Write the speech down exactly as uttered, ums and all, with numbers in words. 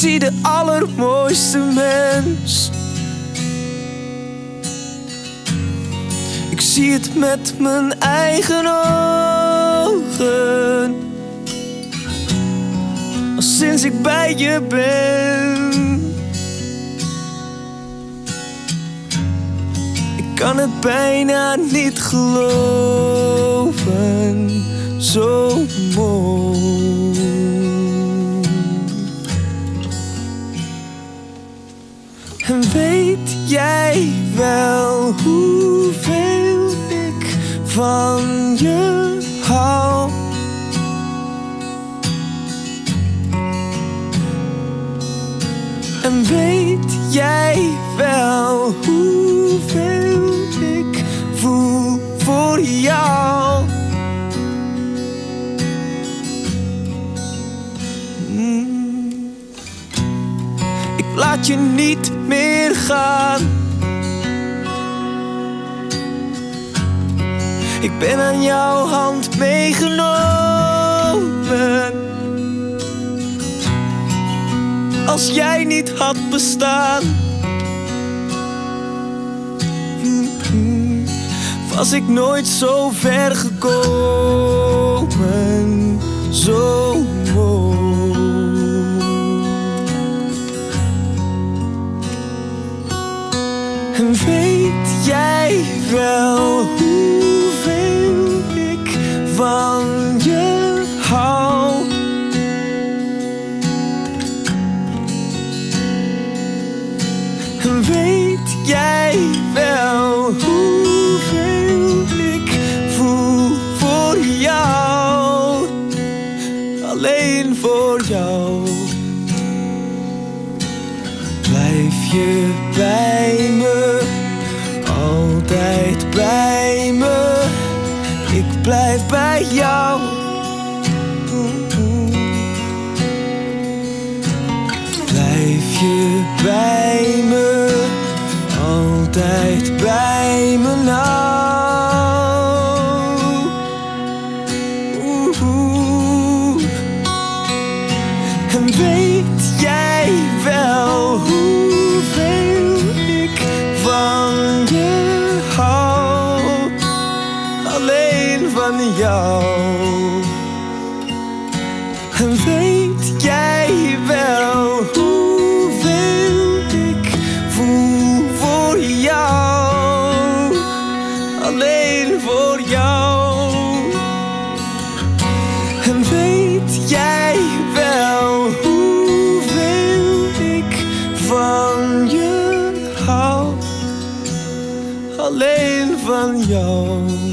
zie de allermooiste mens. Ik zie het met mijn eigen ogen, al sinds ik bij je ben. Ik kan het bijna niet geloven, zo mooi. En weet jij wel hoeveel ik van je hou? En weet jij wel hoeveel ik voel voor jou? Mm. Ik laat je niet meer gaan. Ik ben aan jouw hand meegenomen. Als jij niet had bestaan, was ik nooit zo ver gekomen, zo mooi. En weet jij wel hoeveel ik van je hou? En weet jij wel hoeveel ik voel voor jou? Alleen voor jou. Blijf je bij me, altijd bij me. Ik blijf bij jou. Blijf je bij me, altijd bij me nou. Oeh. En weet jij wel hoeveel ik van je hou? Alleen van jou. En weet jij wel hoeveel ik voel voor jou? Alleen voor jou. En weet jij wel hoeveel ik van je hou? Alleen van jou.